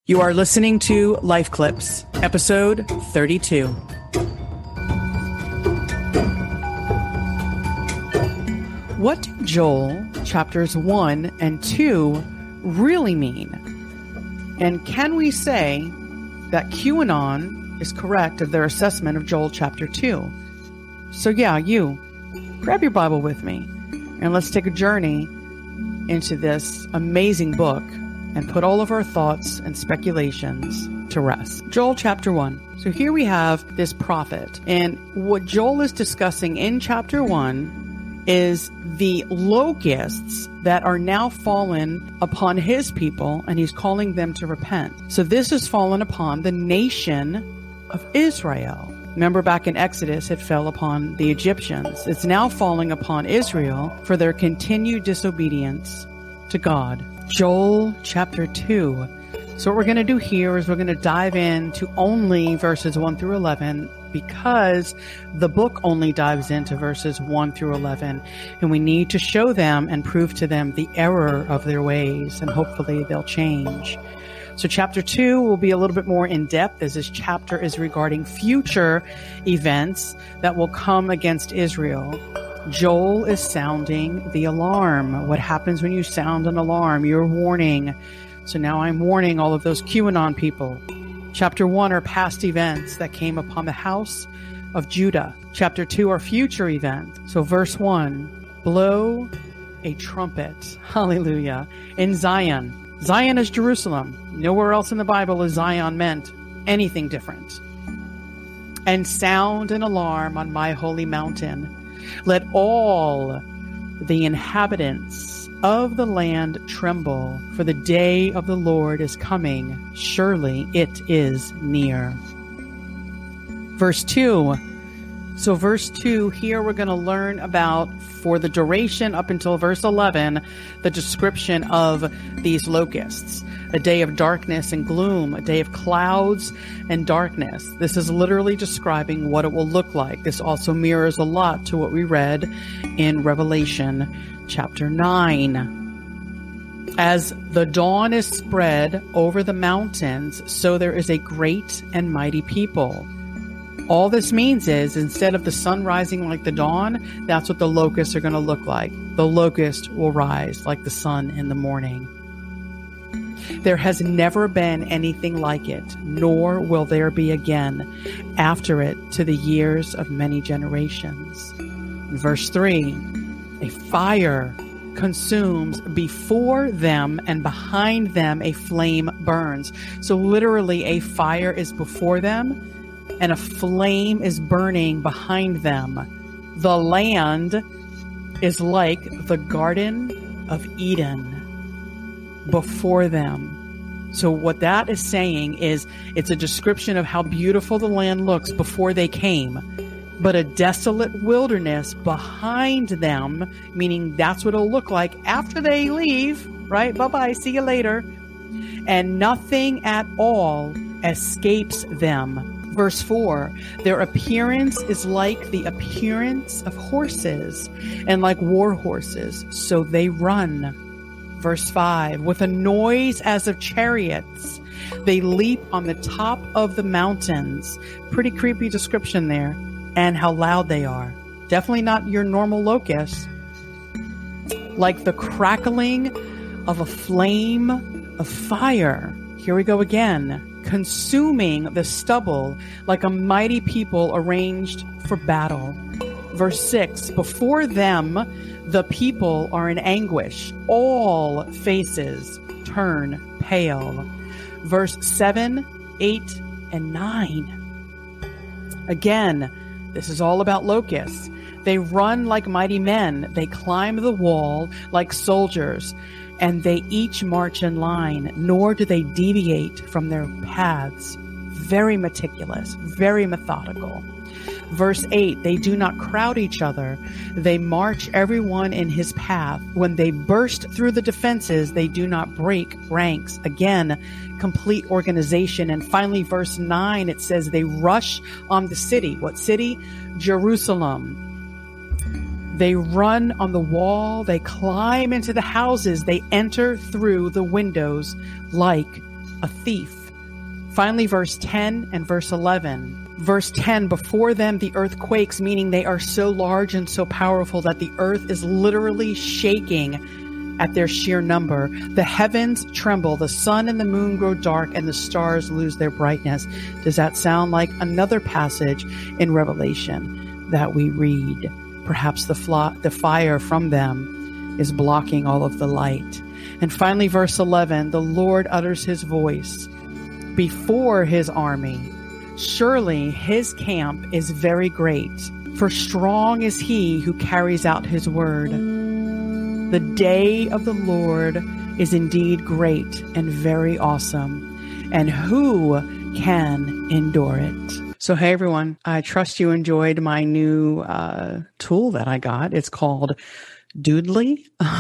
You are listening to Life Clips, episode 32. What do Joel chapters 1 and 2 really mean? And can we say that QAnon is correct of their assessment of Joel chapter 2? So yeah, you, grab your Bible with me and let's take a journey into this amazing book and put all of our thoughts and speculations to rest. Joel chapter 1. So here we have this prophet, and what Joel is discussing in chapter 1 is the locusts that are now fallen upon his people, and he's calling them to repent. So this has fallen upon the nation of Israel. Remember back in Exodus, it fell upon the Egyptians. It's now falling upon Israel for their continued disobedience to God. Joel chapter 2. So what we're going to do here is we're going to dive into only verses 1 through 11 because the book only dives into verses 1 through 11. And we need to show them and prove to them the error of their ways, and hopefully they'll change. So chapter 2 will be a little bit more in depth, as this chapter is regarding future events that will come against Israel. Joel is sounding the alarm. What happens when you sound an alarm? You're warning. So now I'm warning all of those QAnon people. Chapter 1 are past events that came upon the house of Judah. Chapter 2 are future events. So verse 1, blow a trumpet. Hallelujah. In Zion. Zion is Jerusalem. Nowhere else in the Bible is Zion meant anything different. And sound an alarm on my holy mountain. Let all the inhabitants of the land tremble, for the day of the Lord is coming. Surely it is near. Verse 2. So verse 2, here we're going to learn about, for the duration up until verse 11, the description of these locusts. A day of darkness and gloom, a day of clouds and darkness. This is literally describing what it will look like. This also mirrors a lot to what we read in Revelation chapter 9. As the dawn is spread over the mountains, so there is a great and mighty people. All this means is, instead of the sun rising like the dawn, that's what the locusts are going to look like. The locust will rise like the sun in the morning. There has never been anything like it, nor will there be again after it to the years of many generations. Verse 3, a fire consumes before them, and behind them a flame burns. So literally a fire is before them, and a flame is burning behind them. The land is like the Garden of Eden before them. So what that is saying is, it's a description of how beautiful the land looks before they came, but a desolate wilderness behind them, meaning that's what it'll look like after they leave, right? Bye-bye, see you later. And nothing at all escapes them. Verse 4, their appearance is like the appearance of horses, and like war horses, so they run. Verse 5, with a noise as of chariots, they leap on the top of the mountains. Pretty creepy description there. And how loud they are. Definitely not your normal locusts. Like the crackling of a flame of fire. Here we go again. Consuming the stubble like a mighty people arranged for battle. Verse 6, before them the people are in anguish. All faces turn pale. Verse 7, 8, and 9. Again, this is all about locusts. They run like mighty men. They climb the wall like soldiers. And they each march in line, nor do they deviate from their paths. Very meticulous, very methodical. Verse 8, they do not crowd each other. They march everyone in his path. When they burst through the defenses, they do not break ranks. Again, complete organization. And finally, verse 9, it says they rush on the city. What city? Jerusalem. They run on the wall. They climb into the houses. They enter through the windows like a thief. Finally, verse 10 and verse 11. Verse 10, before them the earth quakes, meaning they are so large and so powerful that the earth is literally shaking at their sheer number. The heavens tremble, the sun and the moon grow dark, and the stars lose their brightness. Does that sound like another passage in Revelation that we read? Perhaps the fire from them is blocking all of the light. And finally, verse 11, the Lord utters his voice before his army. Surely his camp is very great, for strong is he who carries out his word. The day of the Lord is indeed great and very awesome, and who can endure it? So, hey everyone, I trust you enjoyed my new tool that I got. It's called Doodly.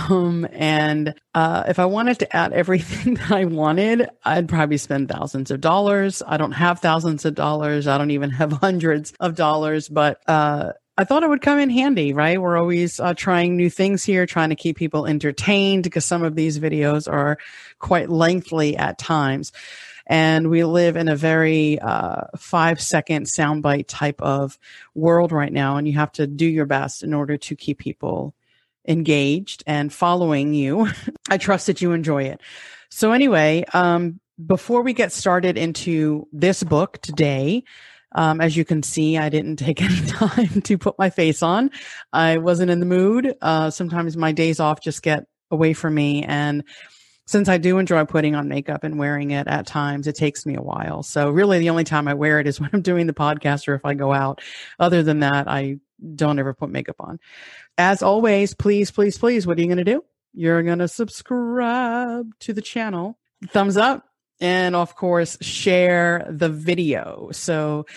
If I wanted to add everything that I wanted, I'd probably spend thousands of dollars. I don't have thousands of dollars. I don't even have hundreds of dollars, but, I thought it would come in handy, right? We're always trying new things here, trying to keep people entertained because some of these videos are quite lengthy at times. And we live in a very 5-second soundbite type of world right now. And you have to do your best in order to keep people engaged and following you. I trust that you enjoy it. So anyway, before we get started into this book today, as you can see, I didn't take any time to put my face on. I wasn't in the mood. Sometimes my days off just get away from me. And since I do enjoy putting on makeup and wearing it at times, it takes me a while. So really the only time I wear it is when I'm doing the podcast or if I go out. Other than that, I don't ever put makeup on. As always, please, please, please, what are you going to do? You're going to subscribe to the channel, thumbs up, and of course, share the video. So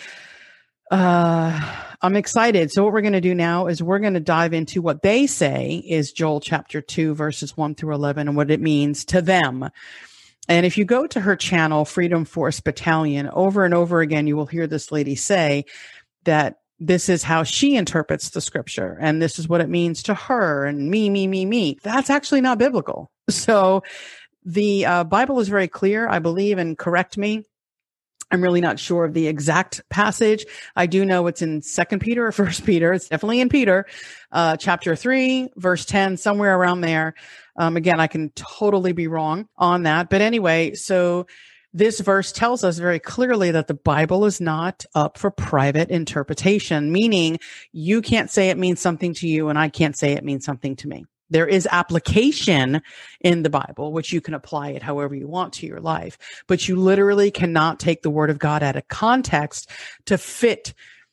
I'm excited. So what we're going to do now is we're going to dive into what they say is Joel chapter 2, verses 1 through 11, and what it means to them. And if you go to her channel, Freedom Force Battalion, over and over again, you will hear this lady say that this is how she interprets the scripture. And this is what it means to her and me. That's actually not biblical. So the Bible is very clear, I believe, and correct me. I'm really not sure of the exact passage. I do know it's in 2 Peter or 1 Peter. It's definitely in Peter, chapter 3, verse 10, somewhere around there. Again, I can totally be wrong on that. But anyway, so this verse tells us very clearly that the Bible is not up for private interpretation, meaning you can't say it means something to you and I can't say it means something to me. There is application in the Bible, which you can apply it however you want to your life, but you literally cannot take the word of God out of context to fit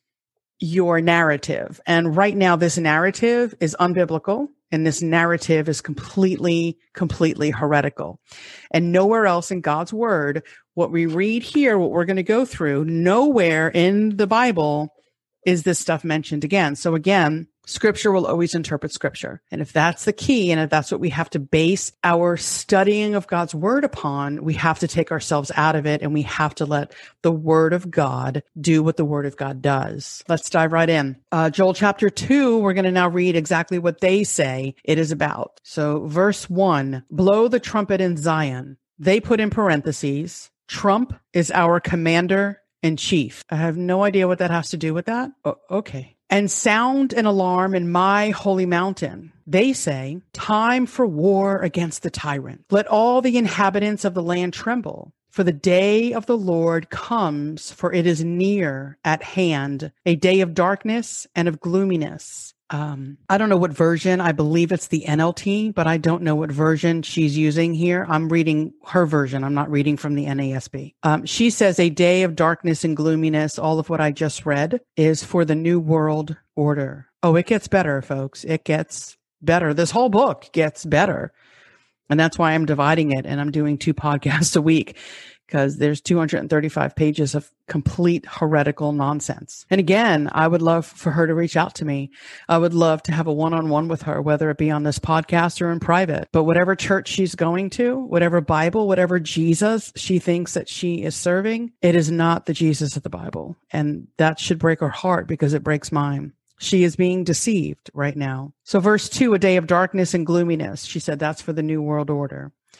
your narrative. And right now, this narrative is unbiblical. And this narrative is completely heretical. And nowhere else in God's word, what we read here, what we're going to go through, nowhere in the Bible is this stuff mentioned again. So again, scripture will always interpret scripture. And if that's the key, and if that's what we have to base our studying of God's word upon, we have to take ourselves out of it and we have to let the word of God do what the word of God does. Let's dive right in. Joel chapter 2, we're going to now read exactly what they say it is about. So verse 1, blow the trumpet in Zion. They put in parentheses, Trump is our commander in chief. I have no idea what that has to do with that. Okay. And sound an alarm in my holy mountain. They say, time for war against the tyrant. Let all the inhabitants of the land tremble. For the day of the Lord comes, for it is near at hand, a day of darkness and of gloominess. I don't know what version. I believe it's the NLT, but I don't know what version she's using here. I'm reading her version. I'm not reading from the NASB. She says a day of darkness and gloominess. All of what I just read is for the New World Order. Oh, it gets better, folks. It gets better. This whole book gets better. And that's why I'm dividing it and I'm doing 2 podcasts a week, because there's 235 pages of complete heretical nonsense. And again, I would love for her to reach out to me. I would love to have a one-on-one with her, whether it be on this podcast or in private. But whatever church she's going to, whatever Bible, whatever Jesus she thinks that she is serving, it is not the Jesus of the Bible. And that should break her heart because it breaks mine. She is being deceived right now. So verse 2, a day of darkness and gloominess. She said that's for the New World Order.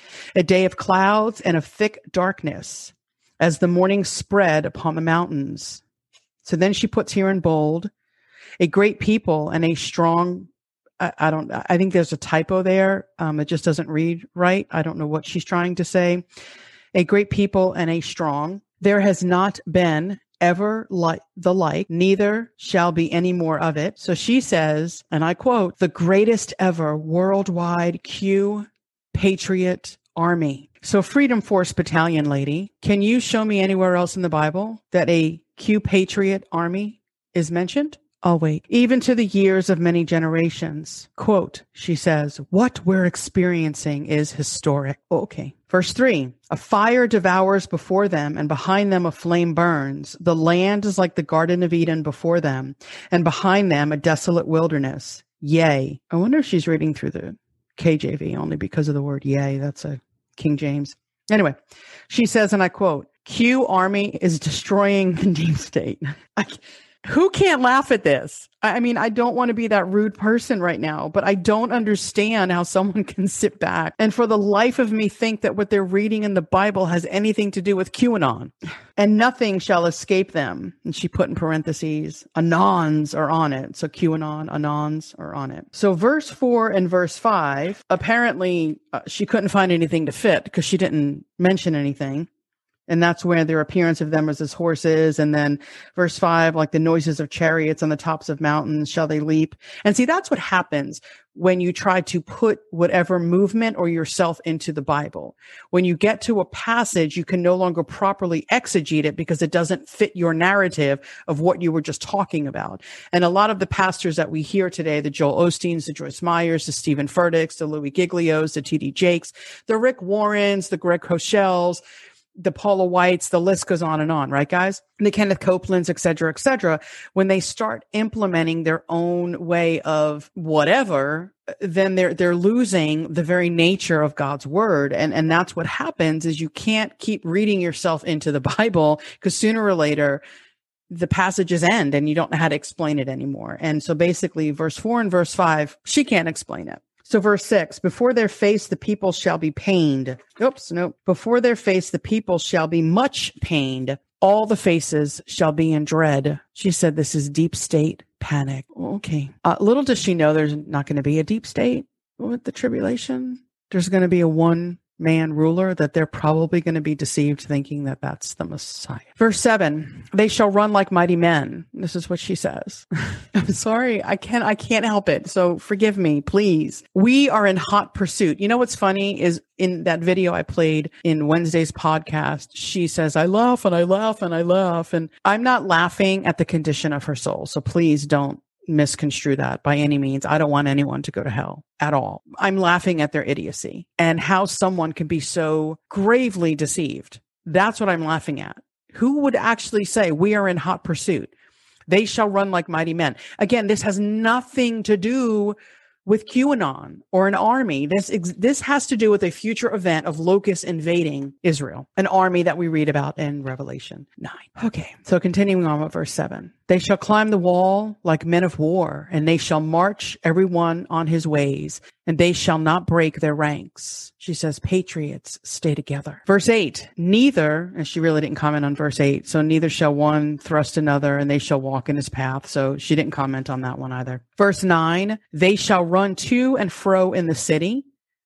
a day of clouds and of thick darkness, as the morning spread upon the mountains. So then she puts here in bold, a great people and a strong. I think there's a typo there. It just doesn't read right. I don't know what she's trying to say. A great people and a strong. There has not been ever like the like, neither shall be any more of it. So she says, and I quote, the greatest ever worldwide Q Patriot Army. So Freedom Force Battalion lady, can you show me anywhere else in the Bible that a Q Patriot Army is mentioned? I'll wait. Even to the years of many generations. Quote, she says, what we're experiencing is historic. Okay. Verse 3, a fire devours before them, and behind them a flame burns. The land is like the Garden of Eden before them, and behind them a desolate wilderness. Yea. I wonder if she's reading through the KJV only because of the word yea. That's a King James. Anyway, she says, and I quote, Q Army is destroying the deep state. Who can't laugh at this? I mean, I don't want to be that rude person right now, but I don't understand how someone can sit back and for the life of me think that what they're reading in the Bible has anything to do with QAnon. And nothing shall escape them. And she put in parentheses, anons are on it. So QAnon, anons are on it. So verse 4 and verse 5, apparently she couldn't find anything to fit because she didn't mention anything. And that's where their appearance of them was as horses. And then verse 5, like the noises of chariots on the tops of mountains, shall they leap? And see, that's what happens when you try to put whatever movement or yourself into the Bible. When you get to a passage, you can no longer properly exegete it because it doesn't fit your narrative of what you were just talking about. And a lot of the pastors that we hear today, the Joel Osteens, the Joyce Meyers, the Stephen Furticks, the Louis Giglios, the T.D. Jakes, the Rick Warrens, the Greg Cochells, the Paula Whites, the list goes on, right, guys? The Kenneth Copelands, et cetera, when they start implementing their own way of whatever, then they're losing the very nature of God's word. And that's what happens is you can't keep reading yourself into the Bible because sooner or later the passages end and you don't know how to explain it anymore. And so basically verse 4 and verse 5, she can't explain it. So verse 6, before their face, the people shall be pained. Before their face, the people shall be much pained. All the faces shall be in dread. She said, this is deep state panic. Okay. Little does she know there's not going to be a deep state with the tribulation. There's going to be a one-man ruler that they're probably going to be deceived thinking that that's the Messiah. Verse 7, they shall run like mighty men. This is what she says. I'm sorry. I can't help it. So forgive me, please. We are in hot pursuit. You know what's funny is in that video I played in Wednesday's podcast, she says, I laugh and I laugh and I laugh. And I'm not laughing at the condition of her soul. So please don't misconstrue that by any means. I don't want anyone to go to hell at all. I'm laughing at their idiocy and how someone can be so gravely deceived. That's what I'm laughing at. Who would actually say we are in hot pursuit? They shall run like mighty men. Again, this has nothing to do with QAnon or an army. This has to do with a future event of locusts invading Israel, an army that we read about in Revelation 9. Okay, so continuing on with verse 7. They shall climb the wall like men of war, and they shall march every one on his ways, and they shall not break their ranks. She says, patriots, stay together. Verse 8, neither, and she really didn't comment on verse 8, so neither shall one thrust another, and they shall walk in his path. So she didn't comment on that one either. Verse 9, they shall run to and fro in the city,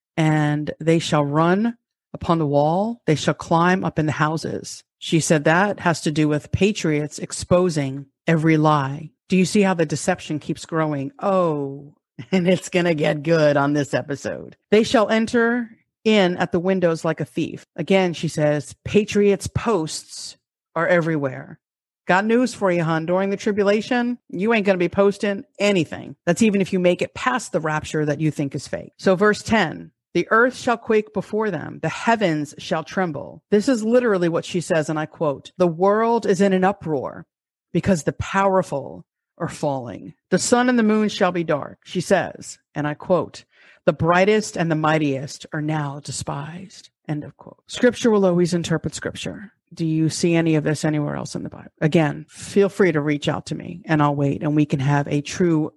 and they shall run upon the wall. They shall climb up in the houses. She said that has to do with patriots exposing every lie. Do you see how the deception keeps growing? Oh, and it's going to get good on this episode. They shall enter in at the windows like a thief. Again, she says, patriots' posts are everywhere. Got news for you, hon. During the tribulation, you ain't going to be posting anything. That's even if you make it past the rapture that you think is fake. So verse 10, the earth shall quake before them. The heavens shall tremble. This is literally what she says, and I quote, the world is in an uproar because the powerful are falling. The sun and the moon shall be dark, she says, and I quote, the brightest and the mightiest are now despised. End of quote. Scripture will always interpret scripture. Do you see any of this anywhere else in the Bible? Again, feel free to reach out to me and I'll wait and we can have a true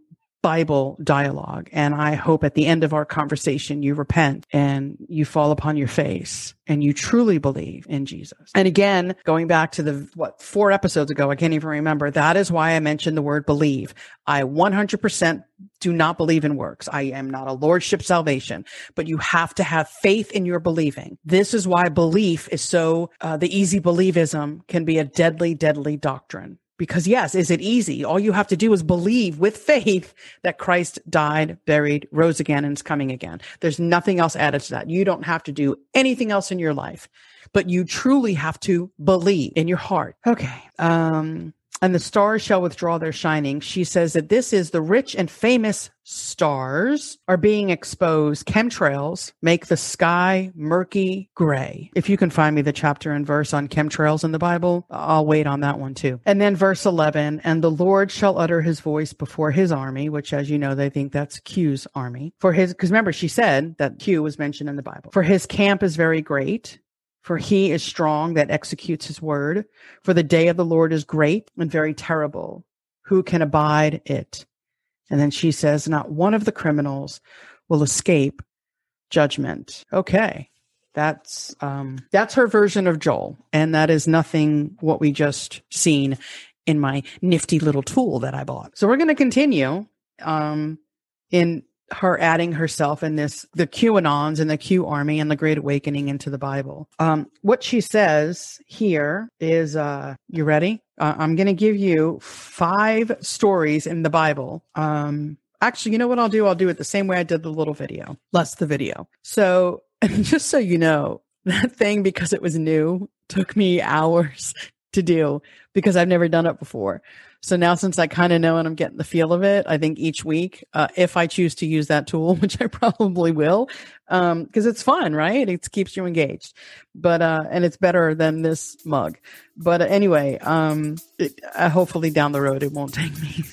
Bible dialogue. And I hope at the end of our conversation, you repent and you fall upon your face and you truly believe in Jesus. And again, going back to 4 episodes ago, I can't even remember. That is why I mentioned the word believe. I 100% do not believe in works. I am not a lordship salvation, but you have to have faith in your believing. This is why belief is so, the easy believism can be a deadly, deadly doctrine. Because yes, is it easy? All you have to do is believe with faith that Christ died, buried, rose again, and is coming again. There's nothing else added to that. You don't have to do anything else in your life, but you truly have to believe in your heart. Okay. And the stars shall withdraw their shining. She says that this is the rich and famous stars are being exposed. Chemtrails make the sky murky gray. If you can find me the chapter and verse on chemtrails in the Bible, I'll wait on that one too. And then verse 11, and the Lord shall utter his voice before his army, which, as you know, they think that's Q's army. Because remember, she said that Q was mentioned in the Bible. For his camp is very great. For he is strong that executes his word. For the day of the Lord is great and very terrible. Who can abide it? And then she says, not one of the criminals will escape judgment. Okay. That's her version of Joel. And that is nothing what we just seen in my nifty little tool that I bought. So we're going to continue, in her adding herself in the QAnons and the Q army and the Great Awakening into the Bible. What she says here is, you ready? I'm going to give you 5 stories in the Bible. Actually, you know what I'll do? I'll do it the same way I did the little video, less the video. So just so you know, that thing, because it was new, took me hours to do because I've never done it before. So now, since I kind of know and I'm getting the feel of it, I think each week, if I choose to use that tool, which I probably will, because it's fun, right? It keeps you engaged, but, and it's better than this mug. But anyway, hopefully down the road, it won't take me.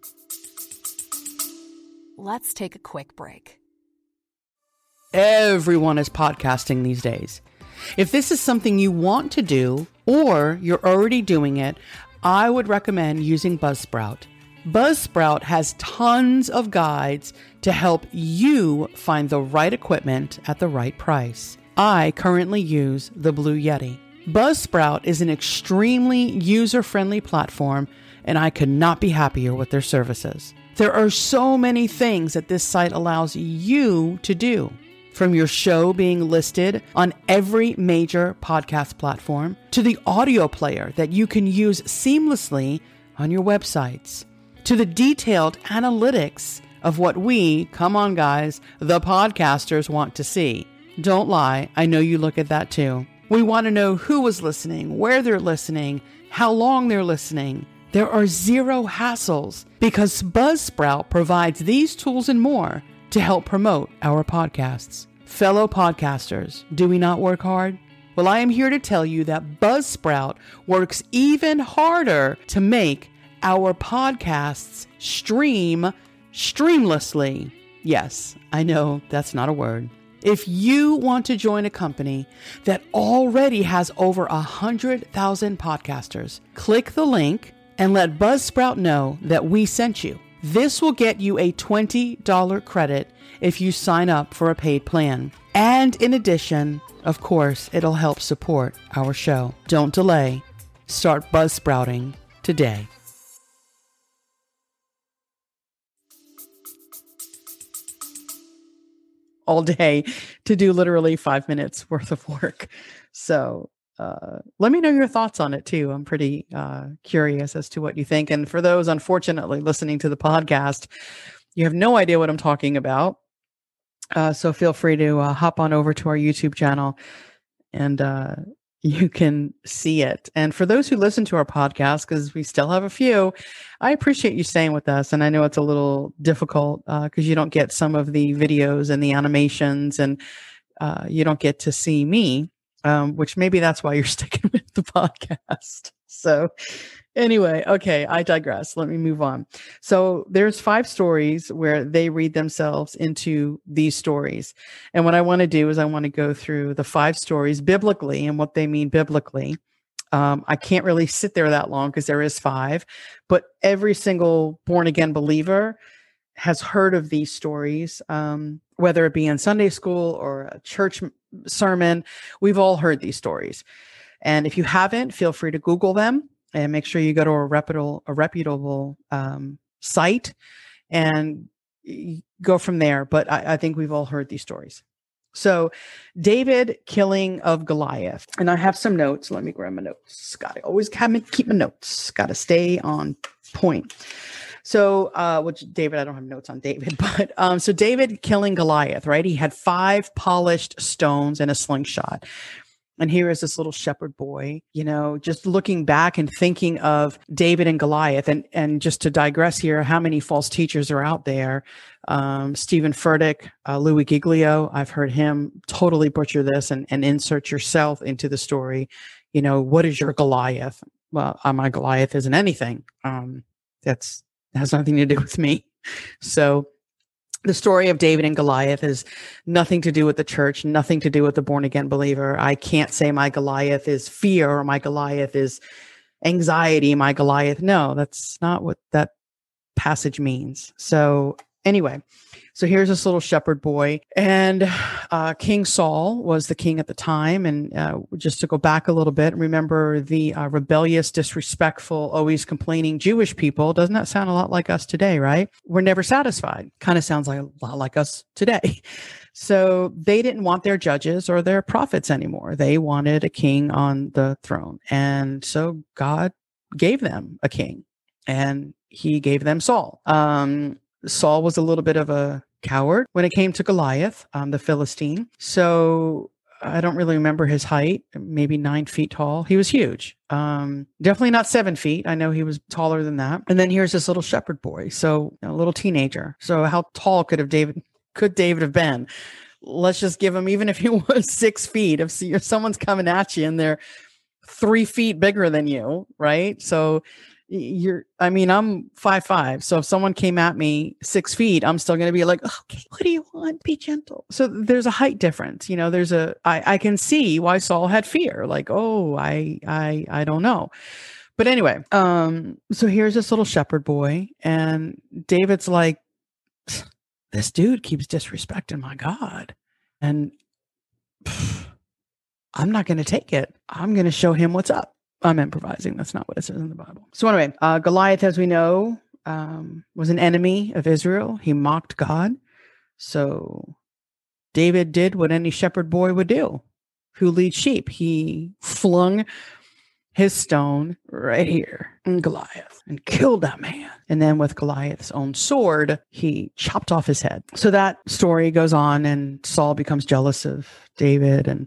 Let's take a quick break. Everyone is podcasting these days. If this is something you want to do, or you're already doing it, I would recommend using Buzzsprout. Buzzsprout has tons of guides to help you find the right equipment at the right price. I currently use the Blue Yeti. Buzzsprout is an extremely user-friendly platform, and I could not be happier with their services. There are so many things that this site allows you to do. From your show being listed on every major podcast platform to the audio player that you can use seamlessly on your websites, to the detailed analytics of what we, come on guys, the podcasters want to see. Don't lie, I know you look at that too. We want to know who is listening, where they're listening, how long they're listening. There are zero hassles because Buzzsprout provides these tools and more to help promote our podcasts. Fellow podcasters, do we not work hard? Well, I am here to tell you that Buzzsprout works even harder to make our podcasts stream streamlessly. Yes, I know that's not a word. If you want to join a company that already has over 100,000 podcasters, click the link and let Buzzsprout know that we sent you. This will get you a $20 credit if you sign up for a paid plan. And in addition, of course, it'll help support our show. Don't delay. Start Buzzsprouting today. All day to do literally 5 minutes worth of work. So let me know your thoughts on it too. I'm pretty curious as to what you think. And for those, unfortunately, listening to the podcast, you have no idea what I'm talking about. So feel free to hop on over to our YouTube channel and you can see it. And for those who listen to our podcast, because we still have a few, I appreciate you staying with us. And I know it's a little difficult because you don't get some of the videos and the animations and you don't get to see me. Which maybe that's why you're sticking with the podcast. So anyway, okay, I digress. Let me move on. So there's 5 stories where they read themselves into these stories. And what I want to do is I want to go through the 5 stories biblically and what they mean biblically. I can't really sit there that long because there is 5, but every single born again believer has heard of these stories, whether it be in Sunday school or a church sermon. We've all heard these stories. And if you haven't, feel free to Google them and make sure you go to a reputable site and go from there. But I think we've all heard these stories. So David killing of Goliath. And I have some notes. Let me grab my notes. Got to always keep my notes. Got to stay on point. So, which David, I don't have notes on David, but so David killing Goliath, right? He had 5 polished stones and a slingshot. And here is this little shepherd boy, just looking back and thinking of David and Goliath. And just to digress here, how many false teachers are out there? Stephen Furtick, Louis Giglio, I've heard him totally butcher this and insert yourself into the story. What is your Goliath? Well, my Goliath isn't anything. That has nothing to do with me. So the story of David and Goliath is nothing to do with the church, nothing to do with the born again believer. I can't say my Goliath is fear or my Goliath is anxiety. My Goliath. No, that's not what that passage means. So anyway, so here's this little shepherd boy, and King Saul was the king at the time. And just to go back a little bit, remember the rebellious, disrespectful, always complaining Jewish people. Doesn't that sound a lot like us today, right? We're never satisfied. Kind of sounds like a lot like us today. So they didn't want their judges or their prophets anymore. They wanted a king on the throne. And so God gave them a king, and he gave them Saul. Saul was a little bit of a coward when it came to Goliath, the Philistine. So I don't really remember his height, maybe 9 feet tall. He was huge. Definitely not 7 feet. I know he was taller than that. And then here's this little shepherd boy. So a little teenager. So how tall could David have been? Let's just give him, even if he was 6 feet, if someone's coming at you and they're 3 feet bigger than you, right? So I'm 5'5". So if someone came at me 6 feet, I'm still going to be like, okay, what do you want? Be gentle. So there's a height difference. I can see why Saul had fear. Like, I don't know. But anyway, so here's this little shepherd boy, and David's like, this dude keeps disrespecting my God. And I'm not going to take it. I'm going to show him what's up. I'm improvising. That's not what it says in the Bible. So anyway, Goliath, as we know, was an enemy of Israel. He mocked God. So David did what any shepherd boy would do who leads sheep. He flung his stone right here in Goliath and killed that man. And then with Goliath's own sword, he chopped off his head. So that story goes on, and Saul becomes jealous of David, and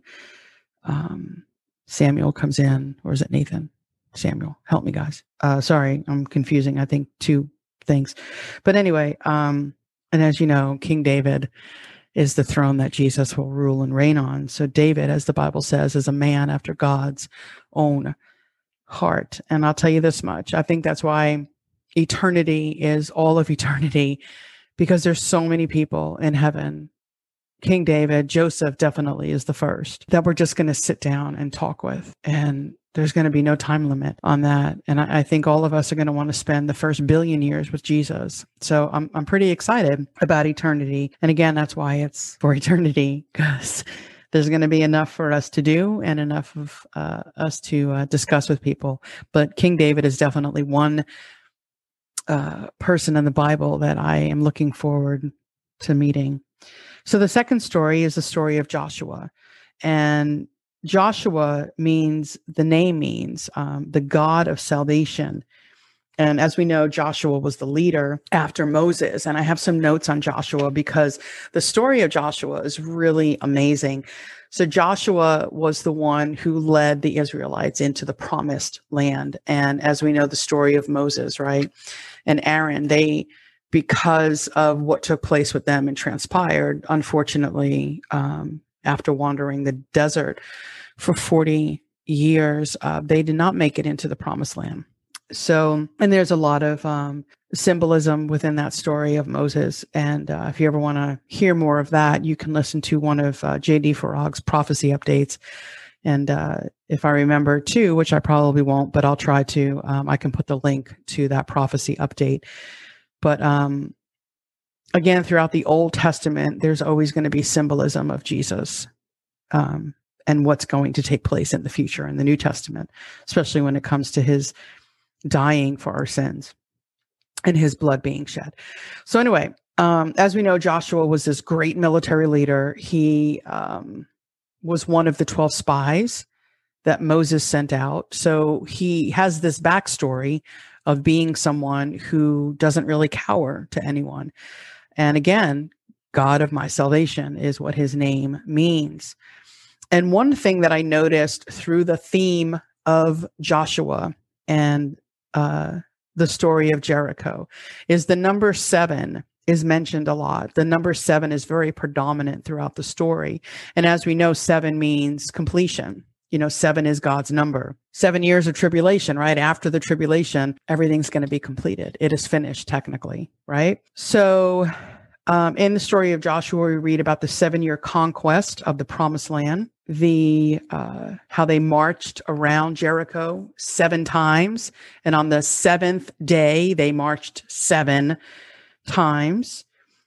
Samuel comes in, or is it Nathan? Samuel, help me, guys. Sorry, I'm confusing, I think, 2 things. But anyway, and as you know, King David is the throne that Jesus will rule and reign on. So David, as the Bible says, is a man after God's own heart. And I'll tell you this much. I think that's why eternity is all of eternity, because there's so many people in heaven. King David, Joseph definitely is the first that we're just going to sit down and talk with. And there's going to be no time limit on that. And I think all of us are going to want to spend the first 1 billion years with Jesus. So I'm pretty excited about eternity. And again, that's why it's for eternity, because there's going to be enough for us to do and enough of us to discuss with people. But King David is definitely one person in the Bible that I am looking forward to meeting. So the second story is the story of Joshua. And Joshua the name means the God of salvation. And as we know, Joshua was the leader after Moses. And I have some notes on Joshua because the story of Joshua is really amazing. So Joshua was the one who led the Israelites into the promised land. And as we know, the story of Moses, right? And Aaron, because of what took place with them and transpired, unfortunately, after wandering the desert for 40 years, they did not make it into the promised land. So, and there's a lot of symbolism within that story of Moses. And if you ever want to hear more of that, you can listen to one of J.D. Farag's prophecy updates. And if I remember too, which I probably won't, but I'll try to, I can put the link to that prophecy update. But again, throughout the Old Testament, there's always going to be symbolism of Jesus and what's going to take place in the future in the New Testament, especially when it comes to his dying for our sins and his blood being shed. So anyway, as we know, Joshua was this great military leader. He was one of the 12 spies that Moses sent out. So he has this backstory of being someone who doesn't really cower to anyone. And again, God of my salvation is what his name means. And one thing that I noticed through the theme of Joshua and the story of Jericho is the number 7 is mentioned a lot. The number 7 is very predominant throughout the story. And as we know, 7 means completion. 7 is God's number. 7 years of tribulation, right? After the tribulation, everything's going to be completed. It is finished technically, right? So in the story of Joshua, we read about the 7-year conquest of the promised land, how they marched around Jericho 7 times. And on the 7th day, they marched 7 times.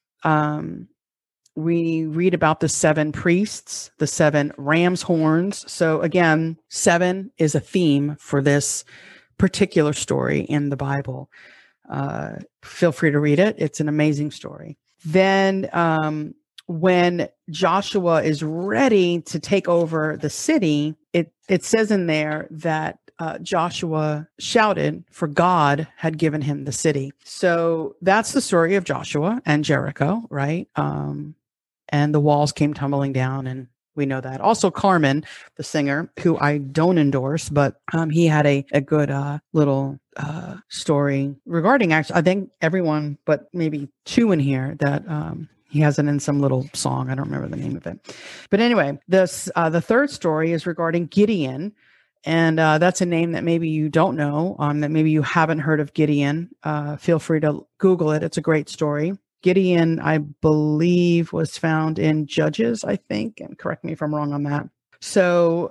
We read about the 7 priests, the 7 ram's horns. So again, 7 is a theme for this particular story in the Bible. Feel free to read it. It's an amazing story. Then when Joshua is ready to take over the city, it says in there that Joshua shouted, for God had given him the city. So that's the story of Joshua and Jericho, right? And the walls came tumbling down, and we know that. Also, Carmen, the singer, who I don't endorse, but he had a good little story regarding, actually, I think everyone, but maybe 2 in here that he has it in some little song. I don't remember the name of it. But anyway, the 3rd story is regarding Gideon. And that's a name that maybe you don't know, that maybe you haven't heard of Gideon. Feel free to Google it. It's a great story. Gideon, I believe, was found in Judges, I think, and correct me if I'm wrong on that. So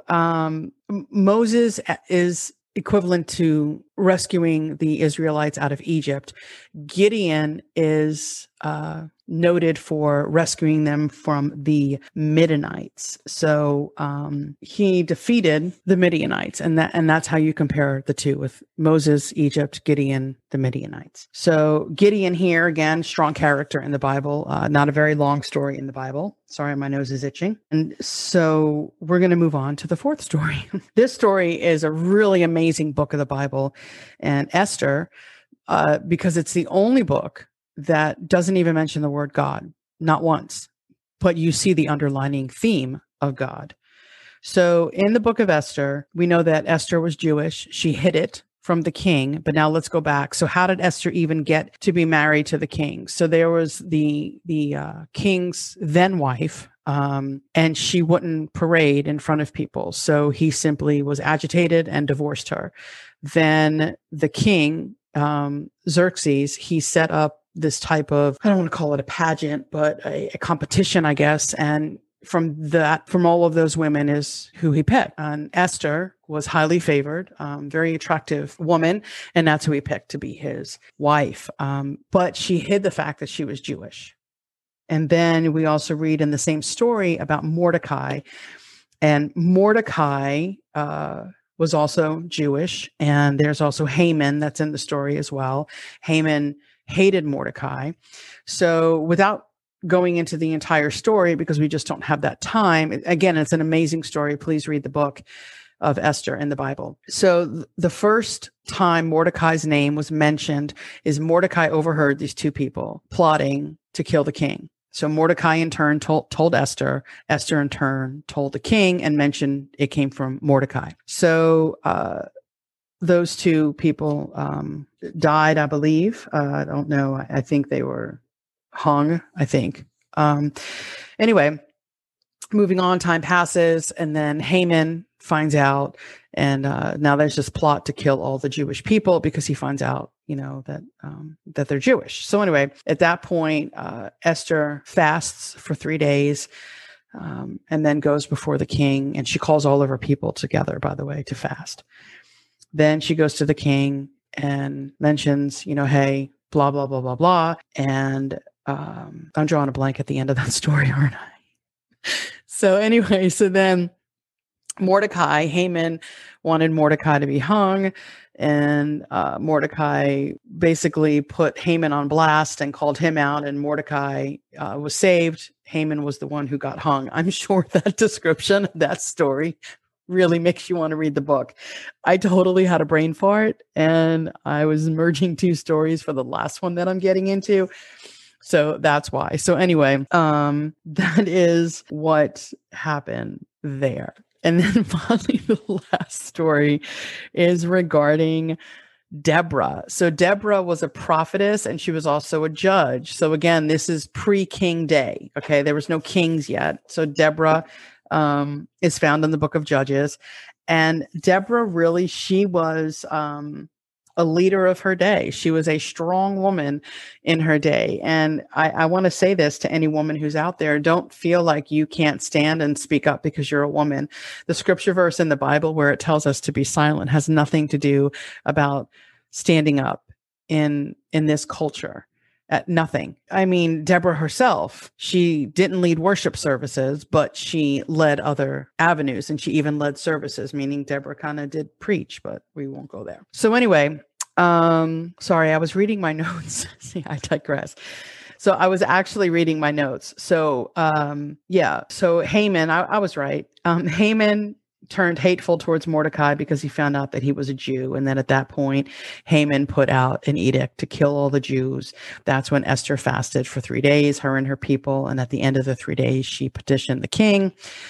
Moses is equivalent to rescuing the Israelites out of Egypt. Gideon is noted for rescuing them from the Midianites. So he defeated the Midianites, and that's how you compare the two, with Moses, Egypt, Gideon, the Midianites. So Gideon here, again, strong character in the Bible, not a very long story in the Bible. Sorry, my nose is itching. And so we're going to move on to the 4th story. This story is a really amazing book of the Bible, and Esther, because it's the only book that doesn't even mention the word God, not once, but you see the underlining theme of God. So in the book of Esther, we know that Esther was Jewish. She hid it from the king, but now let's go back. So how did Esther even get to be married to the king? So there was the king's then wife, and she wouldn't parade in front of people. So he simply was agitated and divorced her. Then the king, Xerxes, he set up this type of, I don't want to call it a pageant, but a competition, I guess. And from all of those women is who he picked. And Esther was highly favored, very attractive woman. And that's who he picked to be his wife. But she hid the fact that she was Jewish. And then we also read in the same story about Mordecai. And Mordecai was also Jewish. And there's also Haman that's in the story as well. Haman hated Mordecai. So without going into the entire story, because we just don't have that time, again, it's an amazing story. Please read the book of Esther in the Bible. So the first time Mordecai's name was mentioned is Mordecai overheard these 2 people plotting to kill the king. So Mordecai in turn told Esther. Esther in turn told the king and mentioned it came from Mordecai. So those 2 people died, I believe. I don't know. I think they were hung, I think. Anyway, moving on, time passes, and then Haman finds out, and now there's this plot to kill all the Jewish people because he finds out, that they're Jewish. So anyway, at that point, Esther fasts for 3 days, and then goes before the king, and she calls all of her people together, by the way, to fast. Then she goes to the king and mentions, hey, blah, blah, blah, blah, blah. And I'm drawing a blank at the end of that story, aren't I? So anyway, so then Mordecai, Haman wanted Mordecai to be hung, and Mordecai basically put Haman on blast and called him out, and Mordecai was saved. Haman was the one who got hung. I'm sure that description of that story really makes you want to read the book. I totally had a brain fart, and I was merging two stories for the last one that I'm getting into. So that's why. So anyway, that is what happened there. And then finally, the last story is regarding Deborah. So Deborah was a prophetess, and she was also a judge. So again, this is pre-king day. Okay. There was no kings yet. So Deborah is found in the book of Judges. And Deborah really, she was a leader of her day. She was a strong woman in her day. And I want to say this to any woman who's out there: don't feel like you can't stand and speak up because you're a woman. The scripture verse in the Bible where it tells us to be silent has nothing to do about standing up in this culture. Nothing. I mean, Deborah herself, she didn't lead worship services, but she led other avenues, and she even led services, meaning Deborah kind of did preach, but we won't go there. So anyway, sorry, I was reading my notes. See, I digress. So I was actually reading my notes. So, so Haman, I was right. Haman turned hateful towards Mordecai because he found out that he was a Jew. And then at that point, Haman put out an edict to kill all the Jews. That's when Esther fasted for 3 days, her and her people. And at the end of the 3 days, she petitioned the king.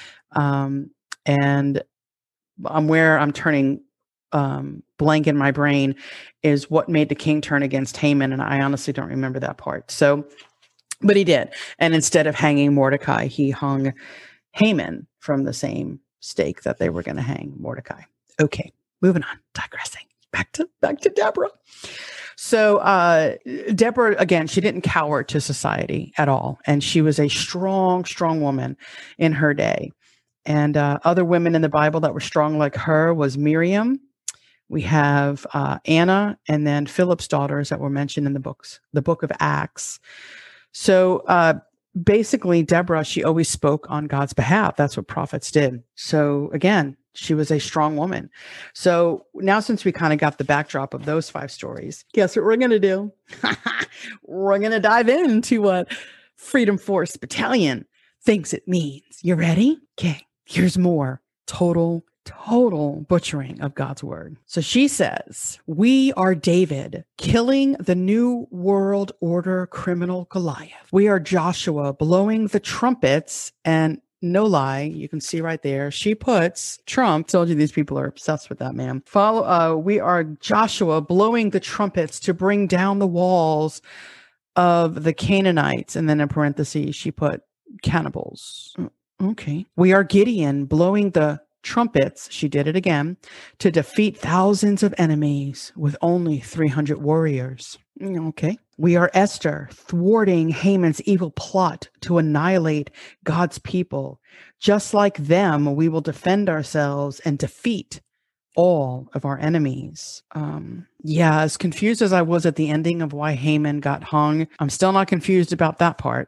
And where I'm turning blank in my brain is what made the king turn against Haman. And I honestly don't remember that part. So, but he did. And instead of hanging Mordecai, he hung Haman from the same stake that they were going to hang Mordecai. Okay, moving on, digressing. Back to Deborah. So Deborah, again, she didn't cower to society at all. And she was a strong, strong woman in her day. And other women in the Bible that were strong like her was Miriam. We have Anna, and then Philip's daughters that were mentioned in the book of Acts. So basically, Deborah, she always spoke on God's behalf. That's what prophets did. So again, she was a strong woman. So now, since we kind of got the backdrop of those 5 stories, guess what we're going to do? We're going to dive into what Freedom Force Battalion thinks it means. You ready? Okay, here's more total butchering of God's word. So she says, we are David killing the new world order criminal Goliath. We are Joshua blowing the trumpets, and no lie, you can see right there, she puts Trump. Told you these people are obsessed with that, man. We are Joshua blowing the trumpets to bring down the walls of the Canaanites. And then in parentheses, she put cannibals. Okay. We are Gideon blowing the trumpets, she did it again, to defeat thousands of enemies with only 300 warriors. Okay. We are Esther thwarting Haman's evil plot to annihilate God's people. Just like them, we will defend ourselves and defeat all of our enemies. As confused as I was at the ending of why Haman got hung, I'm still not confused about that part.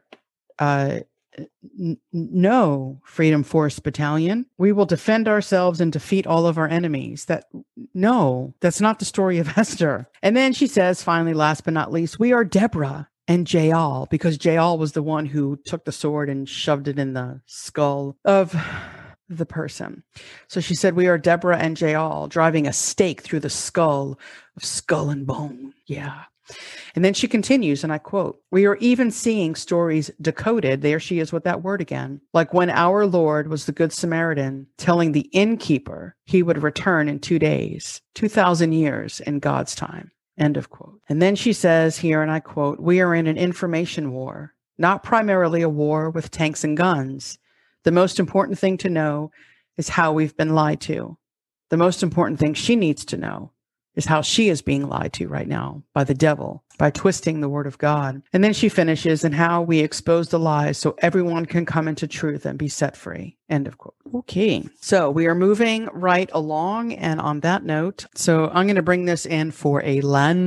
No, Freedom Force Battalion. We will defend ourselves and defeat all of our enemies. That's not the story of Esther. And then she says, finally, last but not least, we are Deborah and Jael, because Jael was the one who took the sword and shoved it in the skull of the person. So she said, we are Deborah and Jael, driving a stake through the skull of Skull and Bone. Yeah. And then she continues, and I quote, we are even seeing stories decoded. There she is with that word again. Like when our Lord was the Good Samaritan telling the innkeeper he would return in 2 days, 2,000 years in God's time. End of quote. And then she says here, and I quote, we are in an information war, not primarily a war with tanks and guns. The most important thing to know is how we've been lied to. The most important thing she needs to know is how she is being lied to right now by the devil, by twisting the word of God. And then she finishes, and how we expose the lies so everyone can come into truth and be set free. End of quote. Okay. So we are moving right along. And on that note, so I'm going to bring this in for a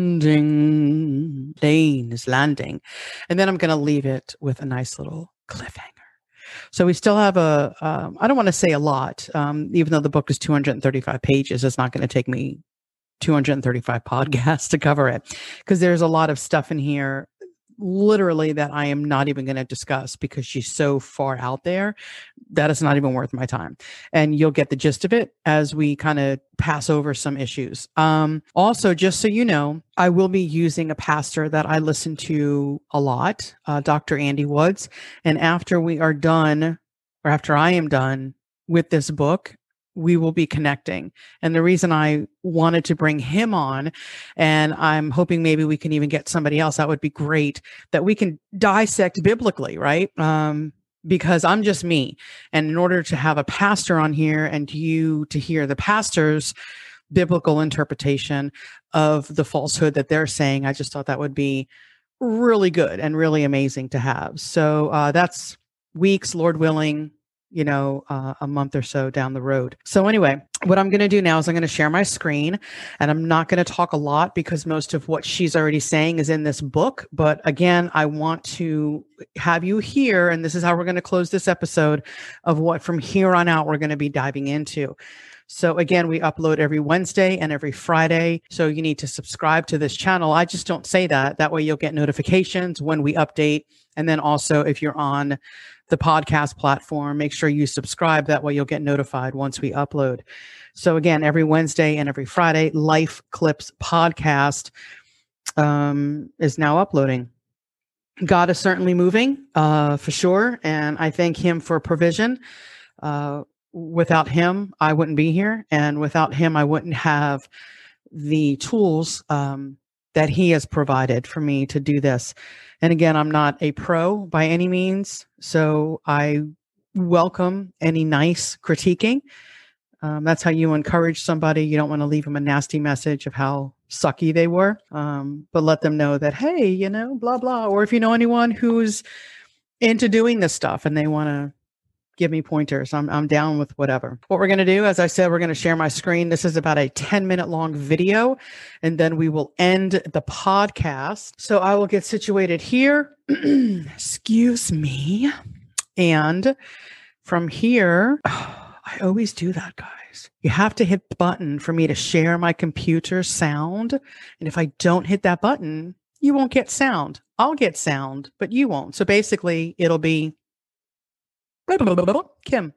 landing. Lane is landing. And then I'm going to leave it with a nice little cliffhanger. So we still have I don't want to say a lot, even though the book is 235 pages, it's not going to take me 235 podcasts to cover it, because there's a lot of stuff in here literally that I am not even going to discuss because she's so far out there that it's not even worth my time. And you'll get the gist of it as we kind of pass over some issues. Also, just so you know, I will be using a pastor that I listen to a lot, Dr. Andy Woods. And after we are done, or after I am done with this book, we will be connecting. And the reason I wanted to bring him on, and I'm hoping maybe we can even get somebody else, that would be great, that we can dissect biblically, right? Because I'm just me. And in order to have a pastor on here and you to hear the pastor's biblical interpretation of the falsehood that they're saying, I just thought that would be really good and really amazing to have. So that's weeks, Lord willing, a month or so down the road. So anyway, what I'm going to do now is I'm going to share my screen, and I'm not going to talk a lot because most of what she's already saying is in this book. But again, I want to have you hear, and this is how we're going to close this episode, of what from here on out we're going to be diving into. So again, we upload every Wednesday and every Friday. So you need to subscribe to this channel. I just don't say that. That way you'll get notifications when we update. And then also if you're on the podcast platform, make sure you subscribe. That way you'll get notified once we upload. So again, every Wednesday and every Friday, Life Clips podcast is now uploading. God is certainly moving for sure. And I thank him for provision. Without him, I wouldn't be here. And without him, I wouldn't have the tools that he has provided for me to do this. And again, I'm not a pro by any means, so I welcome any nice critiquing. That's how you encourage somebody. You don't want to leave them a nasty message of how sucky they were, but let them know that, hey, blah, blah. Or if you know anyone who's into doing this stuff and they want to give me pointers, I'm down with whatever. What we're going to do, as I said, we're going to share my screen. This is about a 10-minute long video, and then we will end the podcast. So I will get situated here. Excuse me. And from here, I always do that, guys. You have to hit the button for me to share my computer sound. And if I don't hit that button, you won't get sound. I'll get sound, but you won't. So basically, it'll be Kim.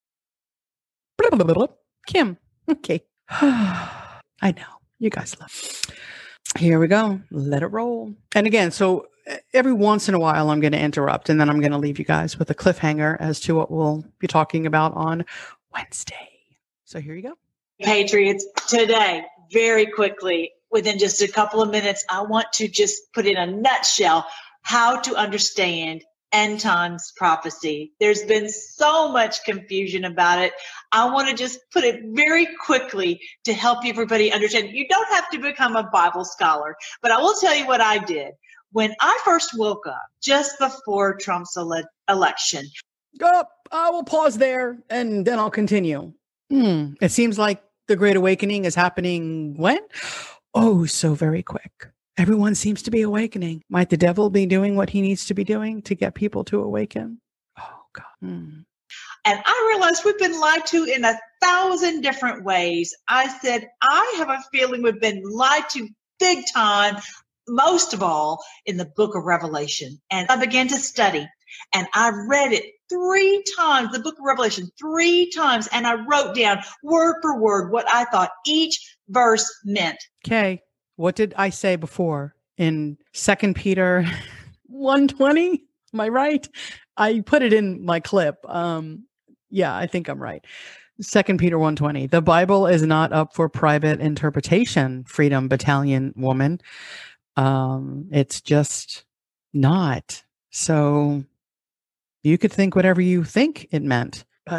Kim. Okay. I know. You guys love it. Here we go. Let it roll. And again, so every once in a while, I'm going to interrupt, and then I'm going to leave you guys with a cliffhanger as to what we'll be talking about on Wednesday. So here you go. Patriots, today, very quickly, within just a couple of minutes, I want to just put in a nutshell how to understand end times prophecy. There's been so much confusion about it. I want to just put it very quickly to help everybody understand. You don't have to become a Bible scholar, but I will tell you what I did. When I first woke up, just before Trump's election. I will pause there, and then I'll continue. It seems like the Great Awakening is happening when? Oh, so very quick. Everyone seems to be awakening. Might the devil be doing what he needs to be doing to get people to awaken? Oh, God. And I realized we've been lied to in 1,000 different ways. I said, I have a feeling we've been lied to big time, most of all in the book of Revelation. And I began to study, and I read it 3 times, the book of Revelation 3 times, and I wrote down word for word what I thought each verse meant. Okay. What did I say before in 2 Peter 1:20? Am I right? I put it in my clip. Yeah, I think I'm right. 2 Peter 1:20. The Bible is not up for private interpretation, Freedom Battalion woman. It's just not. So you could think whatever you think it meant, but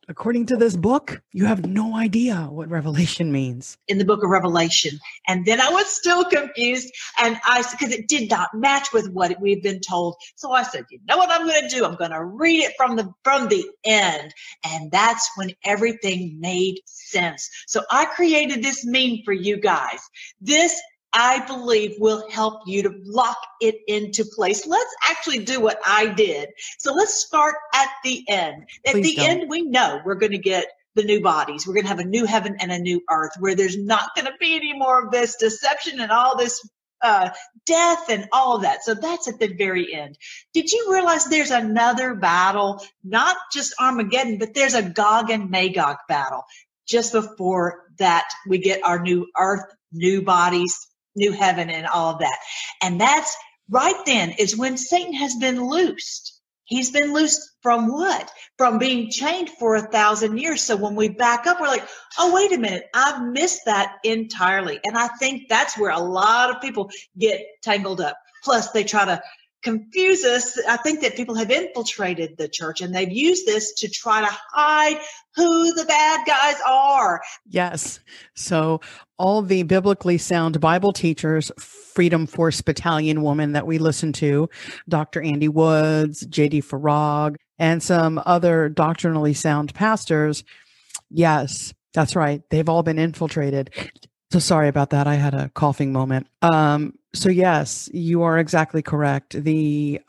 according to this book, you have no idea what Revelation means. In the book of Revelation. And then I was still confused, and because it did not match with what we've been told. So I said, you know what I'm going to do? I'm going to read it from the end. And that's when everything made sense. So I created this meme for you guys. This, I believe, will help you to lock it into place. Let's actually do what I did. So let's start at the end. At Please the don't. end, we know we're going to get the new bodies. We're going to have a new heaven and a new earth where there's not going to be any more of this deception and all this death and all of that. So that's at the very end. Did you realize there's another battle, not just Armageddon, but there's a Gog and Magog battle just before that we get our new earth, new bodies, new heaven, and all of that. And that's right then is when Satan has been loosed. He's been loosed from what? From being chained for 1,000 years. So when we back up, we're like, oh, wait a minute, I've missed that entirely. And I think that's where a lot of people get tangled up. Plus, they try to confuse us. I think that people have infiltrated the church, and they've used this to try to hide who the bad guys are. Yes. So all the biblically sound Bible teachers, Freedom Force Battalion woman that we listen to, Dr. Andy Woods, J.D. Farag, and some other doctrinally sound pastors. Yes, that's right. They've all been infiltrated. So sorry about that. I had a coughing moment. So yes, you are exactly correct. The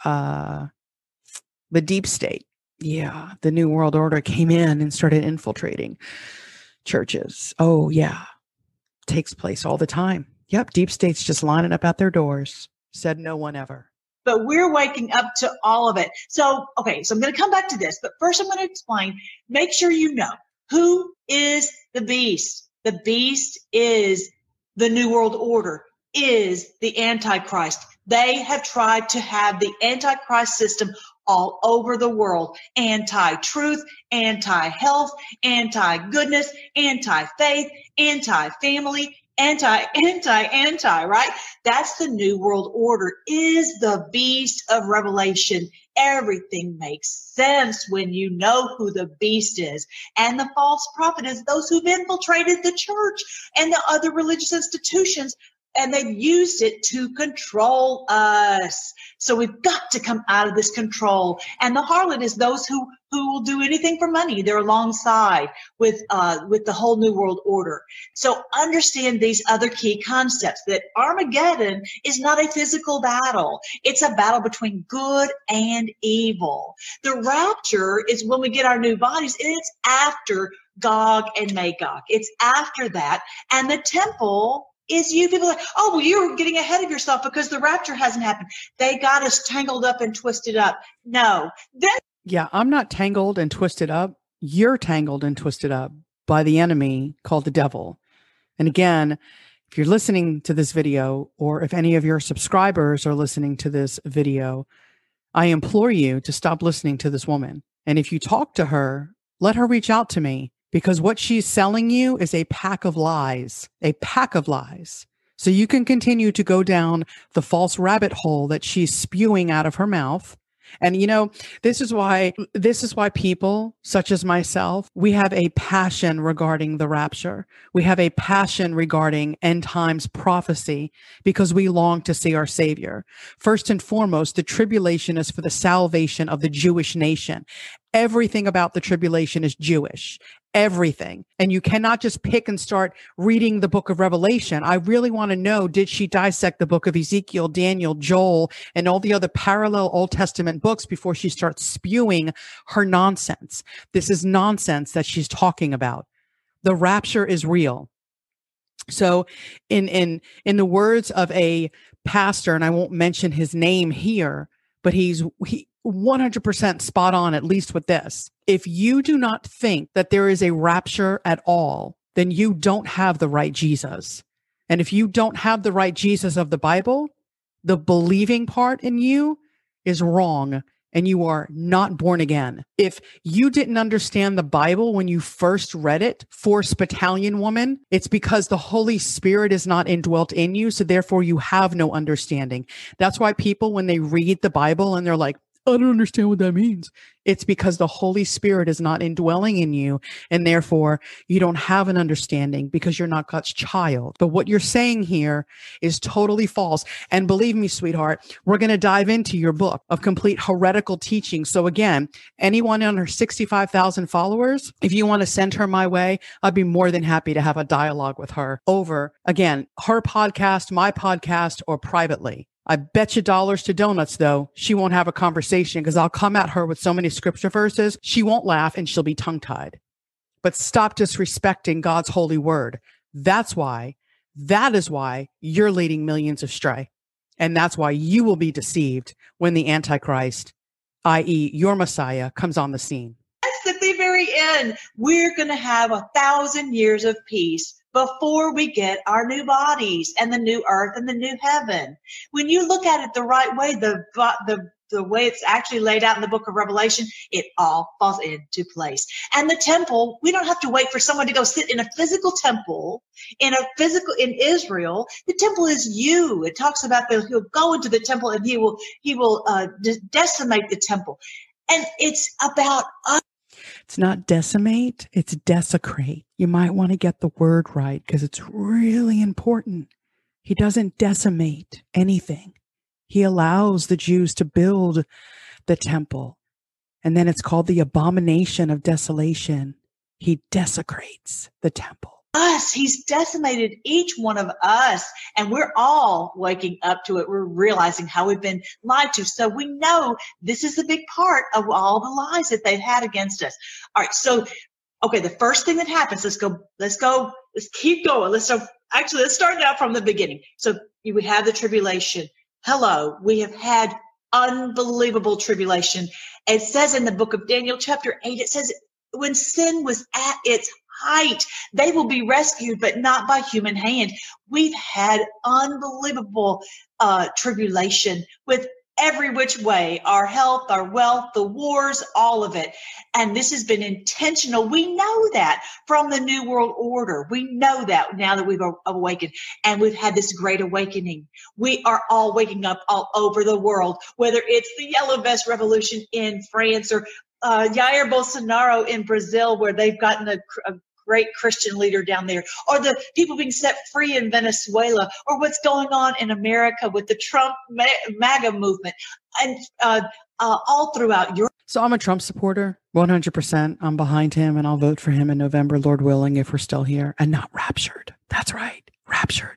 deep state, the New World Order came in and started infiltrating churches. Oh yeah, takes place all the time. Yep, deep state's just lining up at their doors. Said no one ever. But we're waking up to all of it. So, okay, so I'm going to come back to this, but first I'm going to explain, make sure you know who is the beast. The beast is the New World Order, is the Antichrist. They have tried to have the Antichrist system all over the world. Anti-truth, anti-health, anti-goodness, anti-faith, anti-family, anti, right? That's the New World Order, is the beast of Revelation. Everything makes sense when you know who the beast is. And the false prophet is those who've infiltrated the church and the other religious institutions, and they've used it to control us. So we've got to come out of this control. And the harlot is those who will do anything for money. They're alongside with the whole New World Order. So understand these other key concepts, that Armageddon is not a physical battle. It's a battle between good and evil. The rapture is when we get our new bodies, and it's after Gog and Magog. It's after that. And the temple is you. People are like, oh, well, you're getting ahead of yourself because the rapture hasn't happened. They got us tangled up and twisted up. No. Yeah, I'm not tangled and twisted up. You're tangled and twisted up by the enemy called the devil. And again, if you're listening to this video, or if any of your subscribers are listening to this video, I implore you to stop listening to this woman. And if you talk to her, let her reach out to me. Because what she's selling you is a pack of lies, So you can continue to go down the false rabbit hole that she's spewing out of her mouth. And, you know, this is why people such as myself, we have a passion regarding the rapture. We have a passion regarding end times prophecy because we long to see our Savior. First and foremost, the tribulation is for the salvation of the Jewish nation. Everything about the tribulation is Jewish. Everything. And you cannot just pick and start reading the book of Revelation. I really want to know, did she dissect the book of Ezekiel, Daniel, Joel, and all the other parallel Old Testament books before she starts spewing her nonsense? This is nonsense that she's talking about. The rapture is real. So in the words of a pastor, and I won't mention his name here, but he 100% spot on, at least with this. If you do not think that there is a rapture at all, then you don't have the right Jesus. And if you don't have the right Jesus of the Bible, the believing part in you is wrong, and you are not born again. If you didn't understand the Bible when you first read it, Force Battalion woman, it's because the Holy Spirit is not indwelt in you, so therefore you have no understanding. That's why people, when they read the Bible and they're like, I don't understand what that means. It's because the Holy Spirit is not indwelling in you, and therefore you don't have an understanding because you're not God's child. But what you're saying here is totally false. And believe me, sweetheart, we're going to dive into your book of complete heretical teaching. So again, anyone under 65,000 followers, if you want to send her my way, I'd be more than happy to have a dialogue with her over, again, her podcast, my podcast, or privately. I bet you dollars to donuts, though, she won't have a conversation because I'll come at her with so many scripture verses. She won't laugh and she'll be tongue-tied. But stop disrespecting God's holy word. That is why you're leading millions astray. And that's why you will be deceived when the Antichrist, i.e. your Messiah, comes on the scene. That's at the very end. We're going to have 1,000 years of peace before we get our new bodies and the new earth and the new heaven. When you look at it the right way, the way it's actually laid out in the book of Revelation, it all falls into place. And the temple, we don't have to wait for someone to go sit in a physical temple in Israel. The temple is you. It talks about he'll go into the temple and he will decimate the temple. And it's about us. It's not decimate, it's desecrate. You might want to get the word right because it's really important. He doesn't decimate anything. He allows the Jews to build the temple. And then it's called the abomination of desolation. He desecrates the temple. He's decimated each one of us, and we're all waking up to it. We're realizing how we've been lied to. So we know this is a big part of all the lies that they've had against us. All right. So, okay. The first thing that happens, let's keep going. Let's start now from the beginning. So we have the tribulation. Hello. We have had unbelievable tribulation. It says in the book of Daniel chapter 8, it says when sin was at its height, they will be rescued, but not by human hand. We've had unbelievable tribulation with every which way, our health, our wealth, the wars, all of it. And this has been intentional. We know that from the New World Order. We know that now that we've awakened and we've had this great awakening. We are all waking up all over the world, whether it's the Yellow Vest Revolution in France or Jair Bolsonaro in Brazil, where they've gotten a great Christian leader down there, or the people being set free in Venezuela, or what's going on in America with the Trump MAGA movement, and all throughout Europe. So I'm a Trump supporter, 100%. I'm behind him, and I'll vote for him in November, Lord willing, if we're still here and not raptured. That's right, raptured.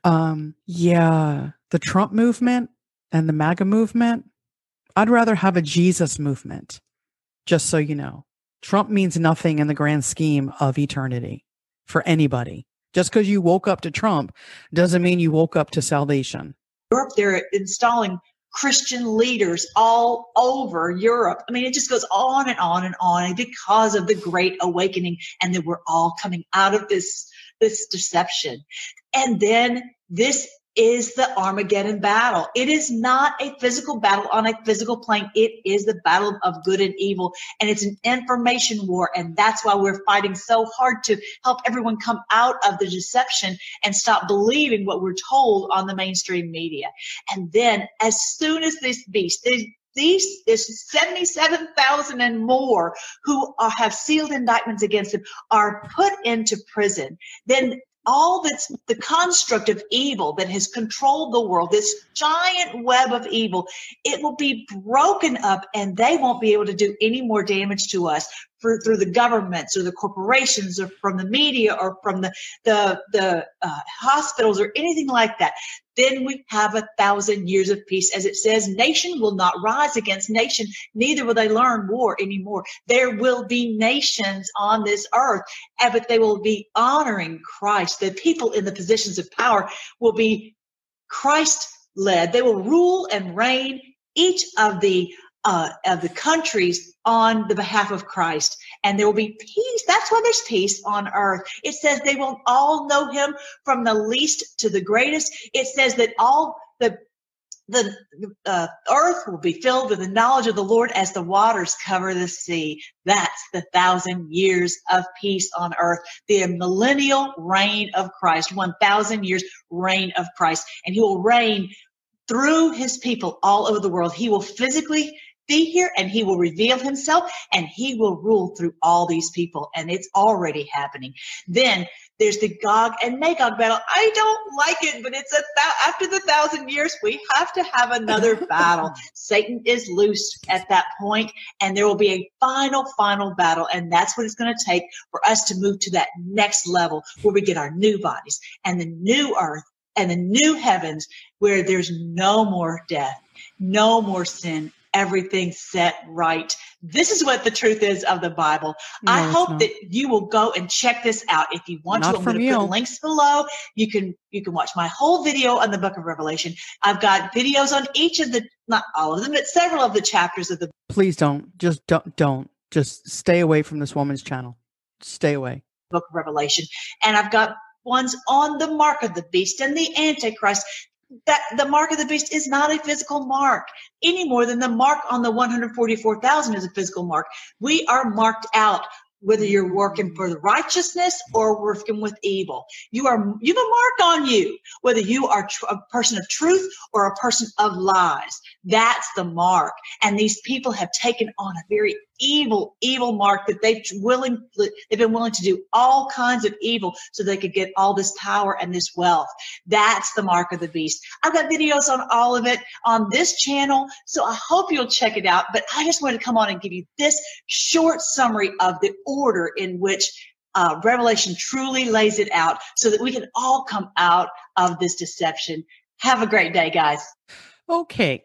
Yeah, the Trump movement and the MAGA movement, I'd rather have a Jesus movement, just so you know. Trump means nothing in the grand scheme of eternity for anybody. Just because you woke up to Trump doesn't mean you woke up to salvation. Europe, they're installing Christian leaders all over Europe. I mean, it just goes on and on and on because of the Great Awakening, and that we're all coming out of this deception. And then this is the Armageddon battle. It is not a physical battle on a physical plane. It is the battle of good and evil, and it's an information war. And that's why we're fighting so hard to help everyone come out of the deception and stop believing what we're told on the mainstream media. And then as soon as this beast, there's 77,000 and more who have sealed indictments against him are put into prison, then all that's the construct of evil that has controlled the world, this giant web of evil, it will be broken up, and they won't be able to do any more damage to us through the governments or the corporations or from the media or from the hospitals or anything like that. Then we have 1,000 years of peace. As it says, nation will not rise against nation, neither will they learn war anymore. There will be nations on this earth, but they will be honoring Christ. The people in the positions of power will be Christ-led. They will rule and reign each of the countries on the behalf of Christ, and there will be peace. That's why there's peace on earth. It says they will all know him from the least to the greatest. It says that all the earth will be filled with the knowledge of the Lord as the waters cover the sea. That's the 1,000 years of peace on earth, the millennial reign of Christ, 1,000 years reign of Christ, and he will reign through his people all over the world. He will physically be here, and he will reveal himself, and he will rule through all these people. And it's already happening. Then there's the Gog and Magog battle. I don't like it, but it's after the 1,000 years, we have to have another battle. Satan is loose at that point, and there will be a final battle. And that's what it's going to take for us to move to that next level where we get our new bodies and the new earth and the new heavens, where there's no more death, no more sin, everything set right. This is what the truth is of the Bible. No, I hope not. that you will go and check this out. If you want Not to, I'm going from to you. put links below. You can watch my whole video on the book of Revelation. I've got videos on each of the, not all of them, but several of the chapters of the Please don't. Just don't. Just stay away from this woman's channel. Stay away. book of Revelation. And I've got ones on the mark of the beast and the Antichrist. That the mark of the beast is not a physical mark any more than the mark on the 144,000 is a physical mark. We are marked out, whether you're working for the righteousness or working with evil. You have a mark on you, whether you are a person of truth or a person of lies. That's the mark. And these people have taken on a very evil mark that they've been willing to do all kinds of evil so they could get all this power and this wealth. That's the mark of the beast. I've got videos on all of it on this channel, so I hope you'll check it out. But I just wanted to come on and give you this short summary of the order in which Revelation truly lays it out so that we can all come out of this deception. Have a great day, guys. Okay.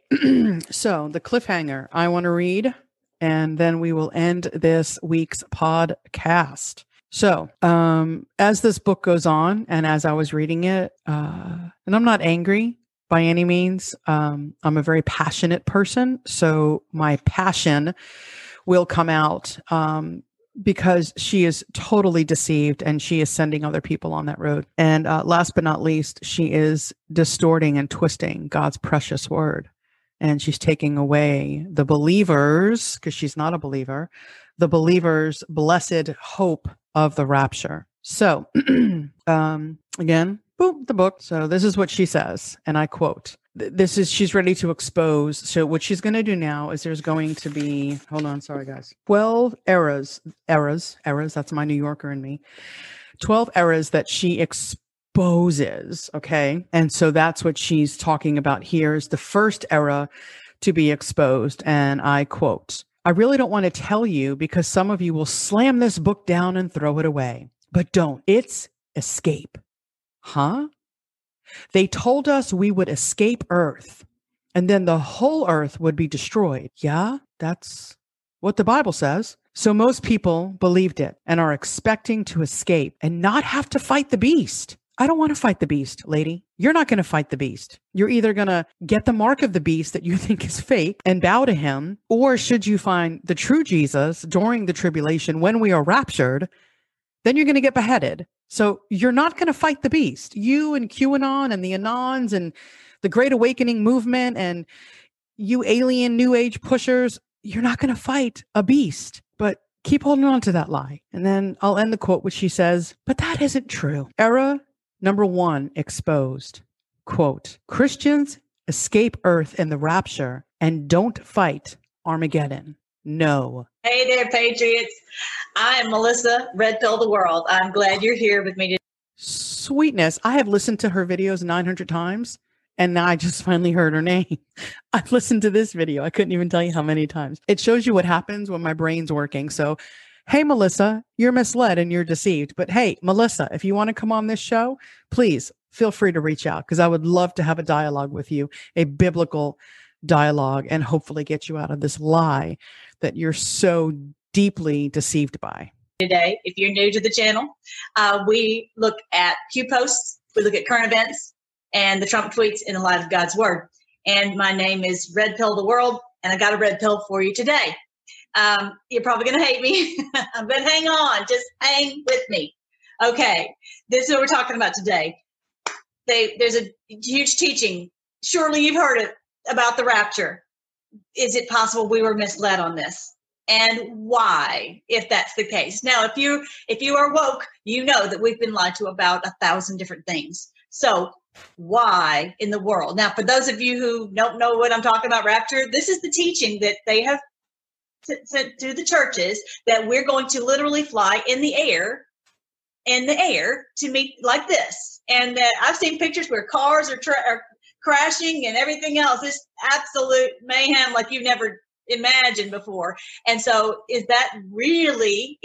So the cliffhanger I want to read, and then we will end this week's podcast. So, as this book goes on, and as I was reading it, and I'm not angry by any means, I'm a very passionate person. So my passion will come out, because she is totally deceived and she is sending other people on that road. And last but not least, she is distorting and twisting God's precious word. And she's taking away the believers, because she's not a believer, the believers' blessed hope of the rapture. So again, boom, the book. So this is what she says, and I quote. She's ready to expose. So what she's going to do now is there's going to be, hold on, sorry guys, 12 eras, that's my New Yorker in me, 12 eras that she exposes, okay? And so that's what she's talking about here is the first era to be exposed. And I quote, I really don't want to tell you because some of you will slam this book down and throw it away, but don't. It's escape. Huh? They told us we would escape Earth and then the whole Earth would be destroyed. Yeah, that's what the Bible says. So most people believed it and are expecting to escape and not have to fight the beast. I don't want to fight the beast, lady. You're not going to fight the beast. You're either going to get the mark of the beast that you think is fake and bow to him, or should you find the true Jesus during the tribulation when we are raptured, then you're going to get beheaded. So you're not going to fight the beast. You and QAnon and the Anons and the Great Awakening movement and you alien New Age pushers, you're not going to fight a beast. But keep holding on to that lie. And then I'll end the quote, which she says, but that isn't true. Era number 1 exposed. Quote, Christians escape Earth in the rapture and don't fight Armageddon. No. Hey there, Patriots. I am Melissa, Red Pill the World. I'm glad you're here with me today. Sweetness. I have listened to her videos 900 times, and now I just finally heard her name. I've listened to this video. I couldn't even tell you how many times. It shows you what happens when my brain's working. So, hey, Melissa, you're misled and you're deceived. But hey, Melissa, if you want to come on this show, please feel free to reach out because I would love to have a dialogue with you, a biblical dialogue, and hopefully get you out of this lie that you're so deeply deceived by. Today, if you're new to the channel, we look at Q posts, we look at current events, and the Trump tweets in the light of God's word. And my name is Red Pill the World, and I got a red pill for you today. You're probably going to hate me, but hang on, just hang with me. Okay, this is what we're talking about today. There's a huge teaching. Surely you've heard it about the rapture. Is it possible we were misled on this? And why, if that's the case? Now, if you are woke, you know that we've been lied to about 1,000 different things. So why in the world? Now, for those of you who don't know what I'm talking about, rapture, this is the teaching that they have to the churches, that we're going to literally fly in the air to meet like this. And that I've seen pictures where cars are crashing and everything else. It's absolute mayhem like you've never imagined before. And so is that really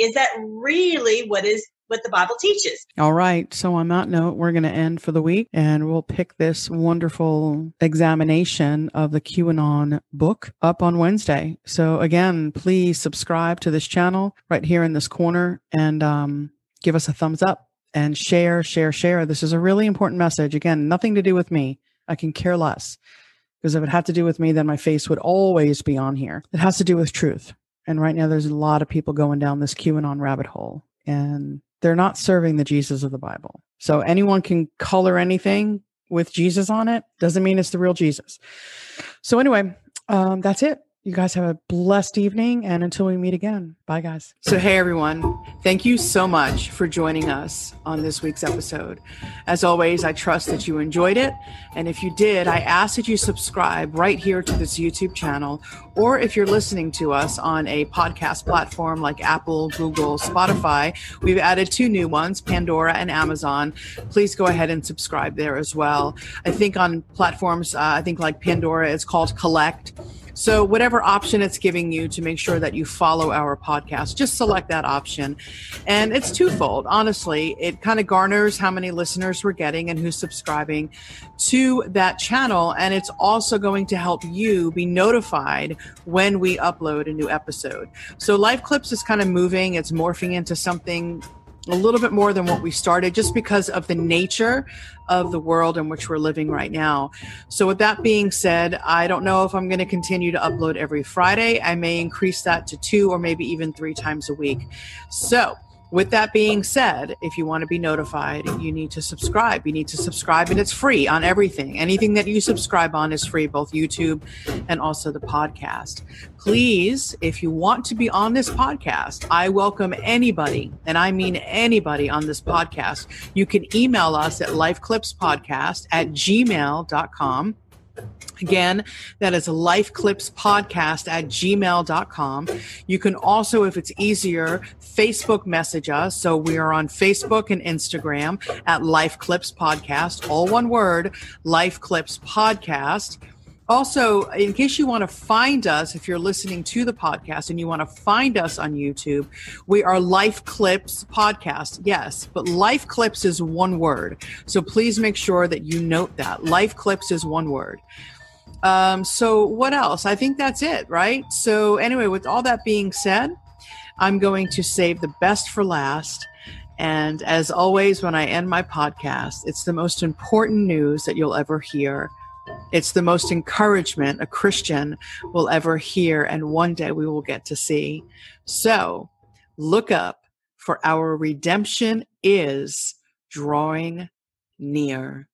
what the Bible teaches? All right. So on that note, we're going to end for the week, and we'll pick this wonderful examination of the QAnon book up on Wednesday. So again, please subscribe to this channel right here in this corner, and give us a thumbs up and share. This is a really important message. Again, nothing to do with me. I can care less, because if it had to do with me, then my face would always be on here. It has to do with truth. And right now there's a lot of people going down this QAnon rabbit hole, and they're not serving the Jesus of the Bible. So anyone can color anything with Jesus on it. Doesn't mean it's the real Jesus. So anyway, that's it. You guys have a blessed evening, and until we meet again, bye guys. So hey everyone, thank you so much for joining us on this week's episode. As always, I trust that you enjoyed it. And if you did, I ask that you subscribe right here to this YouTube channel, or if you're listening to us on a podcast platform like Apple, Google, Spotify, we've added 2 new ones, Pandora and Amazon. Please go ahead and subscribe there as well. I think on platforms, like Pandora, it's called Collect. So whatever option it's giving you to make sure that you follow our podcast, just select that option. And it's twofold. Honestly, it kind of garners how many listeners we're getting and who's subscribing to that channel. And it's also going to help you be notified when we upload a new episode. So Life Clips is kind of moving. It's morphing into something a little bit more than what we started, just because of the nature of the world in which we're living right now. So with that being said, I don't know if I'm going to continue to upload every Friday. I may increase that to 2 or maybe even 3 times a week. So with that being said, if you want to be notified, you need to subscribe. You need to subscribe, and it's free on everything. Anything that you subscribe on is free, both YouTube and also the podcast. Please, if you want to be on this podcast, I welcome anybody, and I mean anybody on this podcast. You can email us at lifeclipspodcast@gmail.com. Again, that is lifeclipspodcast@gmail.com. You can also, if it's easier, Facebook message us. So we are on Facebook and Instagram at Life Clips Podcast, all one word, Life Clips Podcast. Also, in case you want to find us, if you're listening to the podcast and you want to find us on YouTube, we are Life Clips Podcast. Yes, but Life Clips is one word. So please make sure that you note that. Life Clips is one word. So what else? I think that's it, right? So anyway, with all that being said, I'm going to save the best for last. And as always, when I end my podcast, it's the most important news that you'll ever hear. It's the most encouragement a Christian will ever hear, and one day we will get to see. So look up, for our redemption is drawing near.